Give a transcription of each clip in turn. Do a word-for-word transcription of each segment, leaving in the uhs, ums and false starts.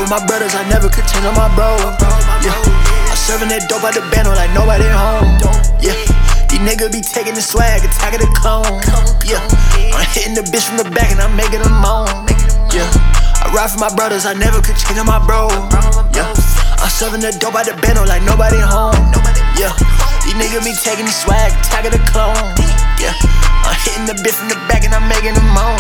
on my brothers, I never could change on my bro. Yeah, I'm serving that dope out the bando like nobody home. Yeah, these niggas be taking the swag, attacking the clone. Yeah, I'm hitting the bitch from the back and I'm making them moan. Yeah, I ride for my brothers, I never could change on my bro. Yeah, I'm serving that dope out the bando like nobody home. Yeah, these niggas be taking the swag, attacking the clone. Yeah, I'm hitting the bitch from the back and I'm making them moan.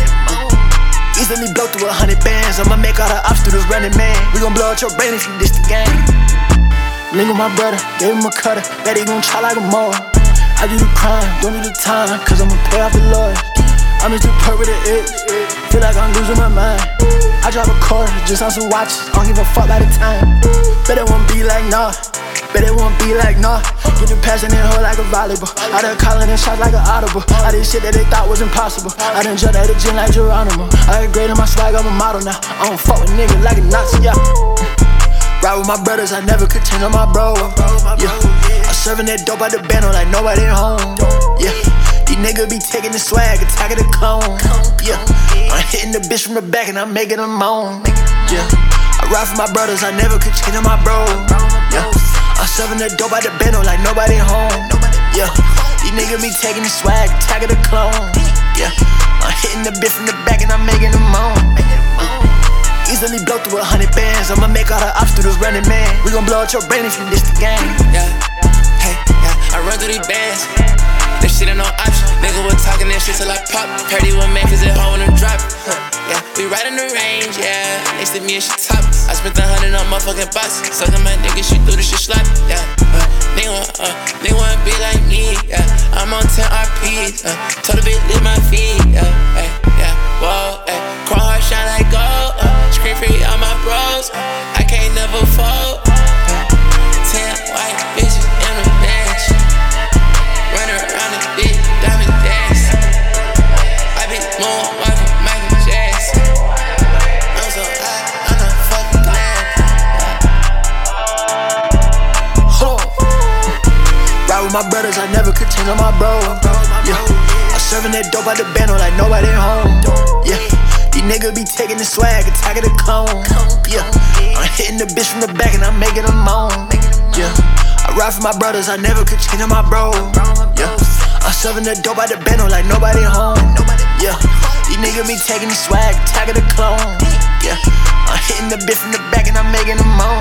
Easily blow through a hundred bands. I'ma make all the ops through this running man. We gon' blow out your brain if you diss the game. Link with my brother, gave him a cutter. Bet he gon' try like a mole. I do the crime, don't do the time, cause I'ma pay off the lawyers. I'm just too purple with the itch. Feel like I'm losing my mind. I drop a car just on some watches. I don't give a fuck by the time. Bet it won't be like nah. Bet it won't be like nah. Get the passion in her like a volleyball. I done calling and shots like an audible. I did shit that they thought was impossible. I done jumped at the gym like Geronimo. I upgraded my swag, I'm a model now. I don't fuck with niggas like a Nazi, yeah. Ride with my brothers, I never could change on my bro. Yeah, I'm serving that dope out the bando like nobody home. Yeah, these niggas be taking the swag, attacking the clone. Yeah, I'm hitting the bitch from the back and I'm making them moan. Yeah, I ride for my brothers, I never could change on my bro. Yeah, I'm serving that dope out the bando like nobody home. Yeah, these niggas be taking the swag, attacking the clone. Yeah, I'm hitting the bitch from the back and I'm making them moan. Easily blow through a hundred bands. I'ma make all the ops through this running man. We gon' blow out your brain if you diss the game. Yeah, hey, yeah, I run through these bands. That shit ain't no option. Nigga was talking that shit till I pop. Purdy with man cause it hoe in the drop. Huh, yeah, we right in the range, yeah. Next to me and she top. I spent a hundred on motherfucking box. Suckin' my nigga, she do this shit sloppy, yeah. Uh, they want, uh, they wanna be like me, yeah. I'm on ten R Ps, uh, told a bitch lift my feet, yeah. Hey, yeah, whoa, hey. Chrome heart shine like gold, uh. Screen free all my bros, uh, I can't never fold. Uh, ten white bitches in a bench. Run around the big diamond dance. I be moonwalking Michael Jackson. I'm so high, I'm not fucking glad. Hold on. Ride with my brothers, I never could change on my bro. Yeah, I'm serving that dope out the bando like nobody home. Yeah, these niggas be taking the swag, attacking the clone. Yeah, I'm hitting the bitch from the back and I'm making them moan. Yeah, I ride for my brothers, I never could change on my bro. Yeah, I'm serving that dope out the bando like nobody home. Yeah, these niggas be taking the swag, attacking the clone. Yeah, I'm hitting the bitch from the back and I'm making them moan.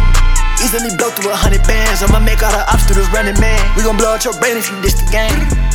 Easily blow through a hundred bands. I'ma make all the ops through this running man. We gon' blow out your brain if you diss the game.